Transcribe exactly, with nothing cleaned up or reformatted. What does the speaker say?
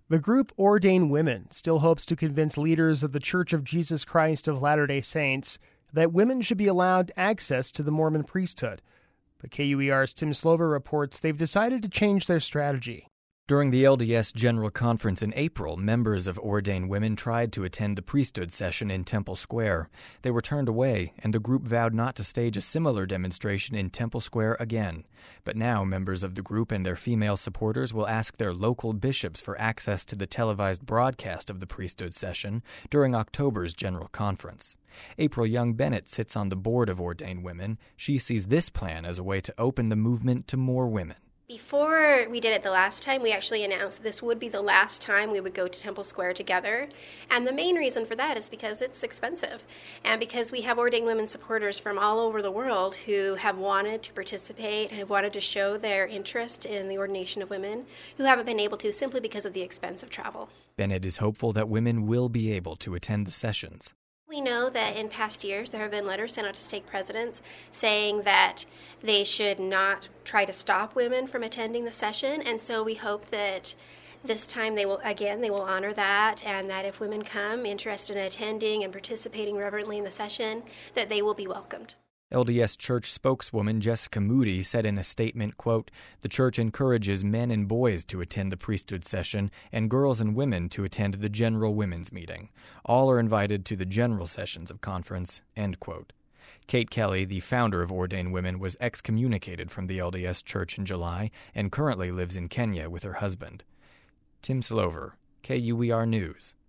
The group Ordain Women still hopes to convince leaders of the Church of Jesus Christ of Latter-day Saints that women should be allowed access to the Mormon priesthood. But K U E R's Tim Slover reports they've decided to change their strategy. During the L D S General Conference in April, members of Ordain Women tried to attend the priesthood session in Temple Square. They were turned away, and the group vowed not to stage a similar demonstration in Temple Square again. But now members of the group and their female supporters will ask their local bishops for access to the televised broadcast of the priesthood session during October's General Conference. April Young Bennett sits on the board of Ordain Women. She sees this plan as a way to open the movement to more women. Before we did it the last time, we actually announced this would be the last time we would go to Temple Square together. And the main reason for that is because it's expensive. And because we have Ordained Women supporters from all over the world who have wanted to participate and have wanted to show their interest in the ordination of women, who haven't been able to simply because of the expense of travel. Bennett is hopeful that women will be able to attend the sessions. We know that in past years there have been letters sent out to stake presidents saying that they should not try to stop women from attending the session, and so we hope that this time they will, again, they will honor that, and that if women come interested in attending and participating reverently in the session, that they will be welcomed. L D S Church spokeswoman Jessica Moody said in a statement, quote, "The church encourages men and boys to attend the priesthood session and girls and women to attend the general women's meeting. All are invited to the general sessions of conference," end quote. Kate Kelly, the founder of Ordain Women, was excommunicated from the L D S Church in July and currently lives in Kenya with her husband. Tim Slover, K U E R News.